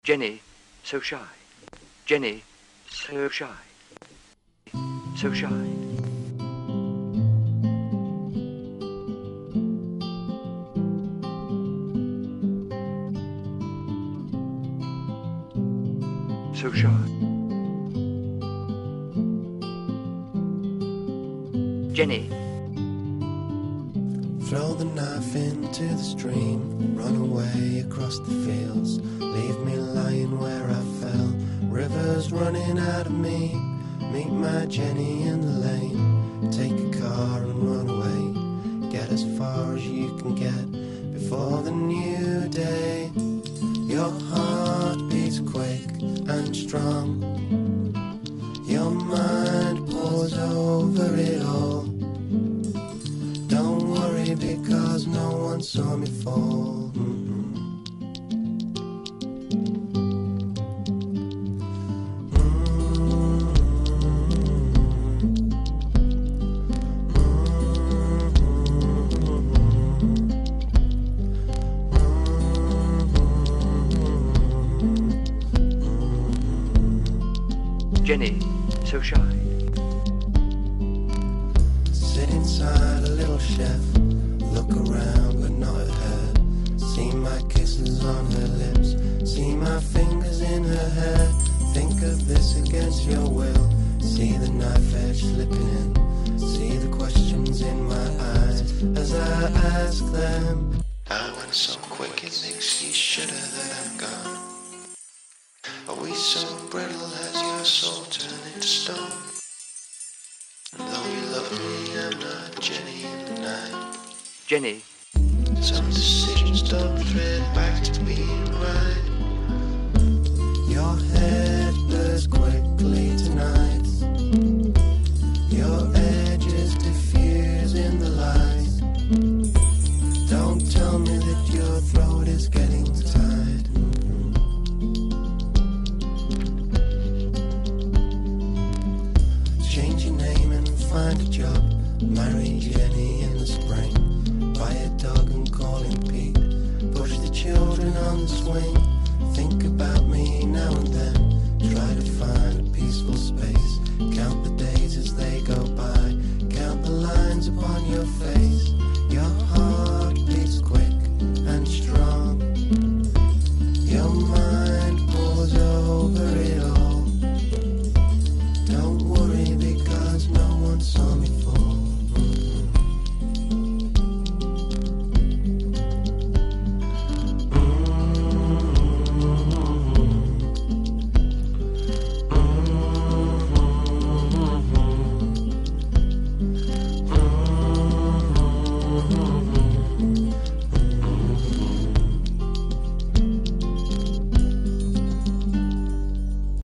Jenny, so shy. Jenny, so shy. So shy. So shy. Jenny. Throw the knife into the stream, run away across the fields, leave me lying where I fell, rivers running out of me, meet my Jenny in the lane, take a car and run away, get as far as you can get before the new day. Your heart beats quick and strong, your mind pours over it all. Don't worry because no one saw me fall. Jenny, so shy. Sit inside a little chef, look around but not at her. See my kisses on her lips, see my fingers in her hair. Think of this against your will, see the knife edge slipping in, see the questions in my eyes as I ask them. I went so quick it makes you shudder that I'm gone. Are we so brittle, has your soul turned into stone? And though you love me, I'm not Jenny in the night. Jenny. It's on the sea.